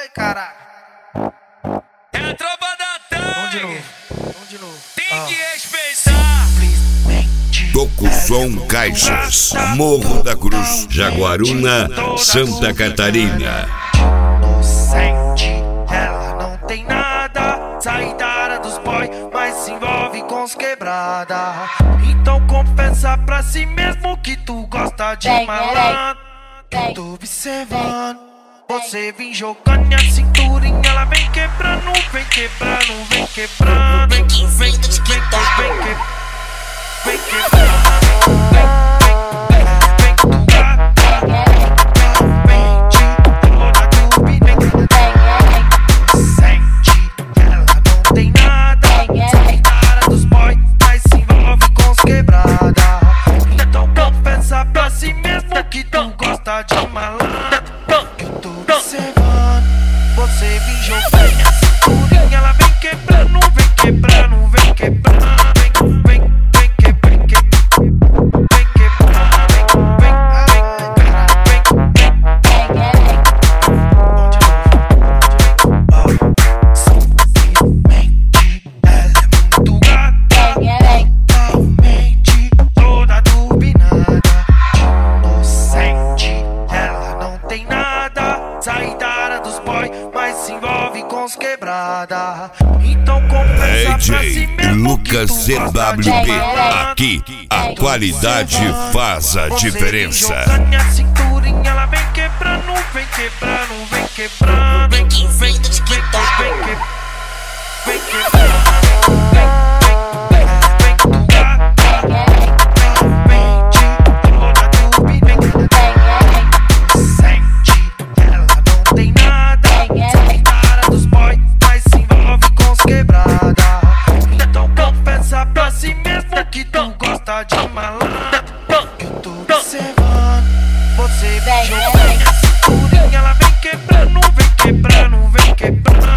Ai, caralho. É a tropa da Tang. Vamos de novo. Tem que respeitar. Toco Som Caixas, Morro da Cruz, Jaguaruna, Santa Catarina. Inocente, ela não tem nada. Saída dos boy, mas se envolve com os quebrada. Então confessa pra si mesmo que tu gosta de malandro. Eu tô observando. Você vem jogando a cinturinha, ela vem quebrando, vem quebrando, vem quebrando. Vem que vem do TikTok, vem quebrando. Vem quebrando, vem tu gata, vem de toda turbina. Sente, ela não tem nada. Saída dos boy, mas se envolve com os quebrada. Então confessa pra si mesmo que tu gosta de malandro. Que eu tô observando. Você vem jogando a cinturinha, ela vem quebrando, vem quebrando, vem quebrando. Saída dos boy, mas se envolve com os quebrada. Então confessa pra si mesmo Lucas CWB, aqui a qualidade faz a diferença. Vem a cinturinha, ela vem quebrando, vem quebrando, vem quebrando. Vem que vem do TikTok, vem quebrando. De malandro, que eu tô observando. Você vem jogando a cinturinha, ela vem quebrando, vem quebrando, vem quebrando.